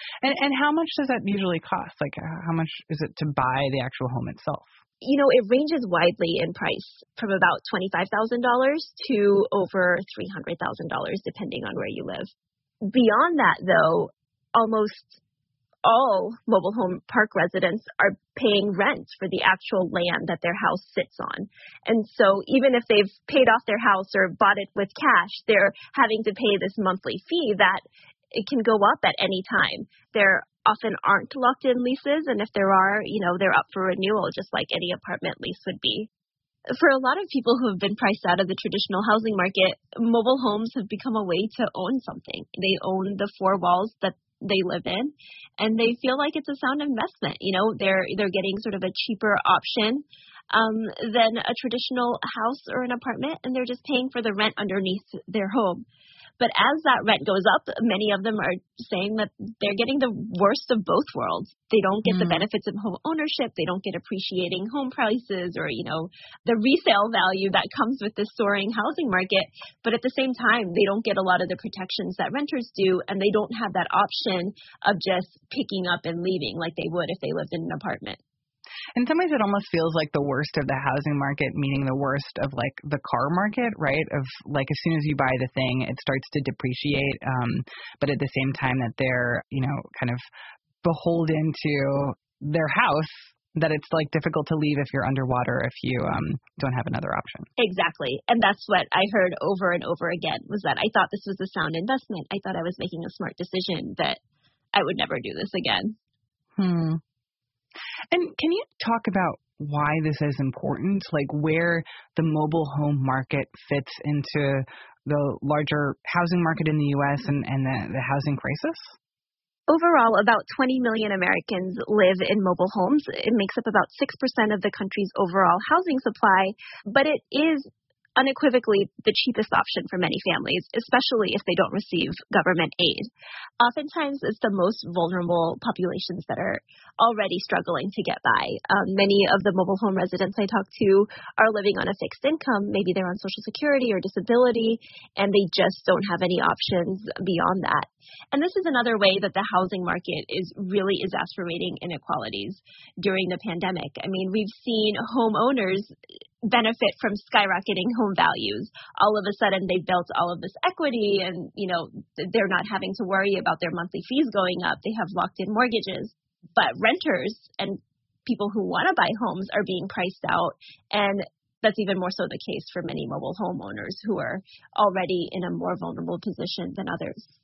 And how much does that usually cost? Like, how much is it to buy the actual home itself? It ranges widely in price from about $25,000 to over $300,000, depending on where you live. Beyond that, though, almost all mobile home park residents are paying rent for the actual land that their house sits on. And so even if they've paid off their house or bought it with cash, they're having to pay this monthly fee that it can go up at any time. There often aren't locked-in leases, and if there are, they're up for renewal, just like any apartment lease would be. For a lot of people who have been priced out of the traditional housing market, mobile homes have become a way to own something. They own the four walls that they live in, and they feel like it's a sound investment. They're getting sort of a cheaper option than a traditional house or an apartment, and they're just paying for the rent underneath their home. But as that rent goes up, many of them are saying that they're getting the worst of both worlds. They don't get the benefits of home ownership. They don't get appreciating home prices or, the resale value that comes with this soaring housing market. But at the same time, they don't get a lot of the protections that renters do, and they don't have that option of just picking up and leaving like they would if they lived in an apartment. In some ways, it almost feels like the worst of the housing market, meaning the worst of like the car market, right? Of like as soon as you buy the thing, it starts to depreciate. But at the same time that they're, kind of beholden to their house, that it's like difficult to leave if you're underwater, if you don't have another option. Exactly. And that's what I heard over and over again, was that I thought this was a sound investment. I thought I was making a smart decision, that I would never do this again. And can you talk about why this is important, like where the mobile home market fits into the larger housing market in the U.S. and the housing crisis? Overall, about 20 million Americans live in mobile homes. It makes up about 6% of the country's overall housing supply, but it is unequivocally the cheapest option for many families, especially if they don't receive government aid. Oftentimes, it's the most vulnerable populations that are already struggling to get by. Many of the mobile home residents I talk to are living on a fixed income. Maybe they're on Social Security or disability, and they just don't have any options beyond that. And this is another way that the housing market is really exacerbating inequalities during the pandemic. I mean, we've seen homeowners benefit from skyrocketing home values. All of a sudden, they've built all of this equity and, they're not having to worry about their monthly fees going up. They have locked-in mortgages. But renters and people who want to buy homes are being priced out. And that's even more so the case for many mobile homeowners who are already in a more vulnerable position than others.